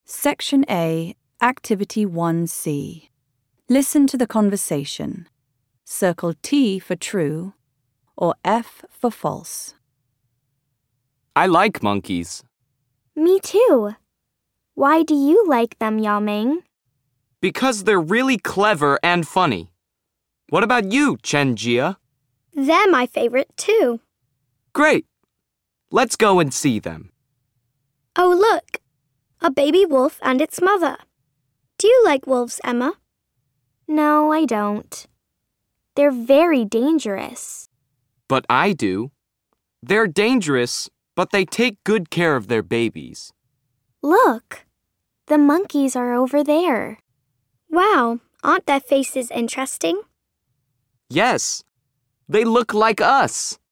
Section A, Activity 1C. Listen to the conversation. Circle T for true or F for false. I like monkeys. Me too. Why do you like them, Yao Ming? Because they're really clever and funny. What about you, Chen Jia? They're my favorite too. Great. Let's go and see them. Oh, look. A baby wolf and its mother. Do you like wolves, Emma? No, I don't. They're very dangerous. But I do. They're dangerous, but they take good care of their babies. Look. The monkeys are over there. Wow, aren't their faces interesting? Yes, they look like us.